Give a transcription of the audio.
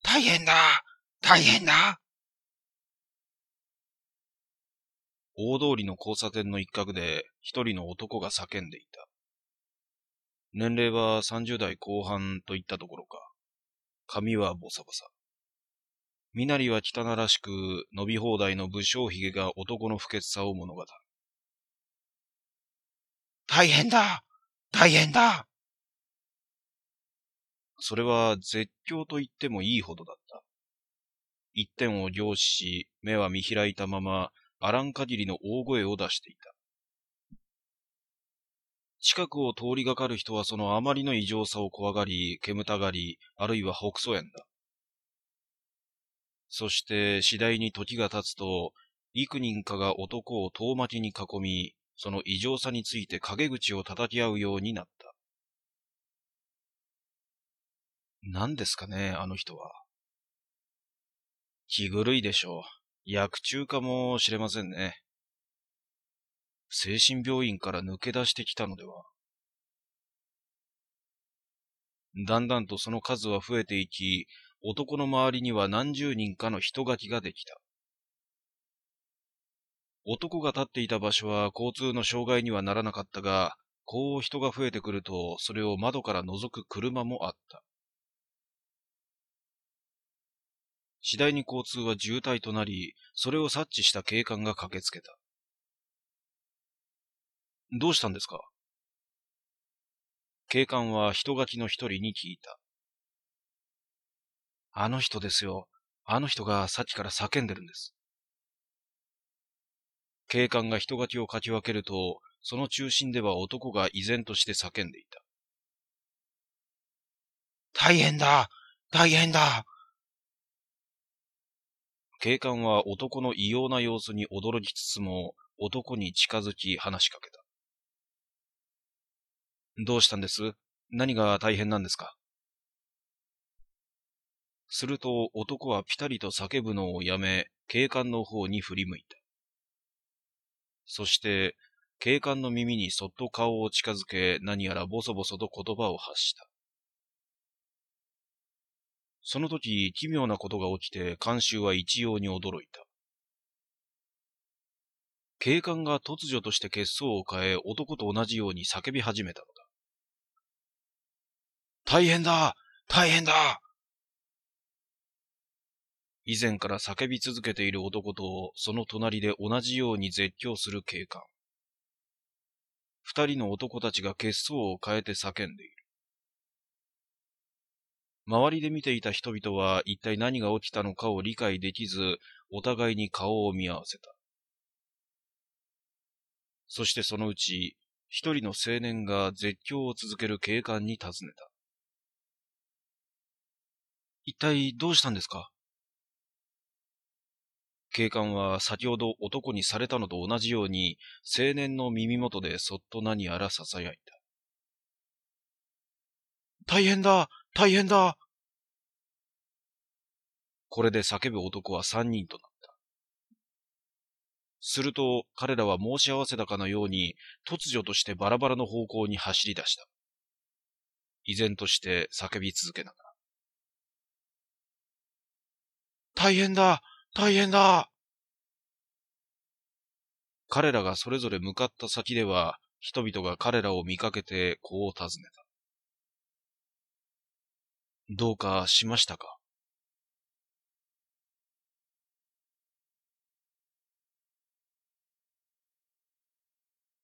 大変だ大変だ。 大通りの交差点の一角で一人の男が叫んでいた。年齢は30代後半といったところか。髪はボサボサ。身なりは汚らしく、伸び放題の武将髭が男の不潔さを物語る。 大変だ大変だ。 それは絶叫と言ってもいいほどだった。一点を凝視し、目は見開いたまま、あらん限りの大声を出していた。近くを通りがかる人はそのあまりの異常さを怖がり、煙たがり、あるいは北総園だ。そして次第に時が経つと、幾人かが男を遠巻きに囲み、その異常さについて陰口を叩き合うようになった。何ですかね、あの人は。気狂いでしょう。薬中かもしれませんね。精神病院から抜け出してきたのでは。だんだんとその数は増えていき、男の周りには何十人かの人垣ができた。男が立っていた場所は交通の障害にはならなかったが、こう人が増えてくると、それを窓から覗く車もあった。次第に交通は渋滞となり、それを察知した警官が駆けつけた。どうしたんですか？警官は人垣の一人に聞いた。あの人ですよ。あの人がさっきから叫んでるんです。警官が人垣をかき分けると、その中心では男が依然として叫んでいた。 大変だ大変だ。 警官は男の異様な様子に驚きつつも、男に近づき話しかけた。どうしたんです？何が大変なんですか？すると男はピタリと叫ぶのをやめ、警官の方に振り向いた。そして、警官の耳にそっと顔を近づけ、何やらボソボソと言葉を発した。その時、奇妙なことが起きて、観衆は一様に驚いた。警官が突如として血相を変え、男と同じように叫び始めたのだ。 大変だ大変だ。 以前から叫び続けている男と、その隣で同じように絶叫する警官。二人の男たちが血相を変えて叫んでいる。周りで見ていた人々は一体何が起きたのかを理解できず、お互いに顔を見合わせた。そしてそのうち、一人の青年が絶叫を続ける警官に尋ねた。一体どうしたんですか？警官は先ほど男にされたのと同じように、青年の耳元でそっと何やら囁いた。 大変だ大変だ。 これで叫ぶ男は三人となった。すると彼らは申し合わせたかのように、突如としてバラバラの方向に走り出した。依然として叫び続けながら。 大変だ大変だ。 彼らがそれぞれ向かった先では、人々が彼らを見かけてこう尋ねた。どうかしましたか？